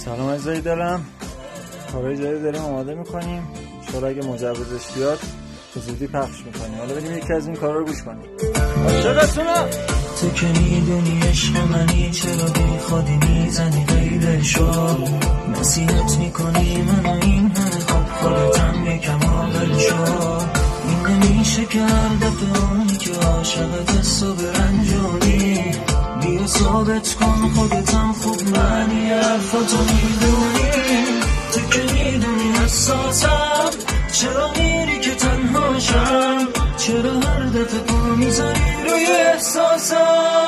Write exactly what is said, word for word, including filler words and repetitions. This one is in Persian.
سلام عزیزای دلم، کارهای جدید داریم آماده میکنیم. انشالله اگه مجوزش بیاد به زودی پخش میکنیم. حالا بریم یکی از این کارا رو گوش کنیم. عاشقتونم. تو که میدونی عشق منی، چرا بی خودی میزنی غیرشو نصیحت میکنی منو این همه، خب خودتم یکم عاقل شو. این نمیشه که هر دفعه که عاشق دست و برنجونی، بیا ثابت کن خودتم خوب معنی حرفاتو میدونی. تو که میدونی حساسم، چرا میری که تنهاشم، چرا هر دفعه پا میذاری روی احساسم.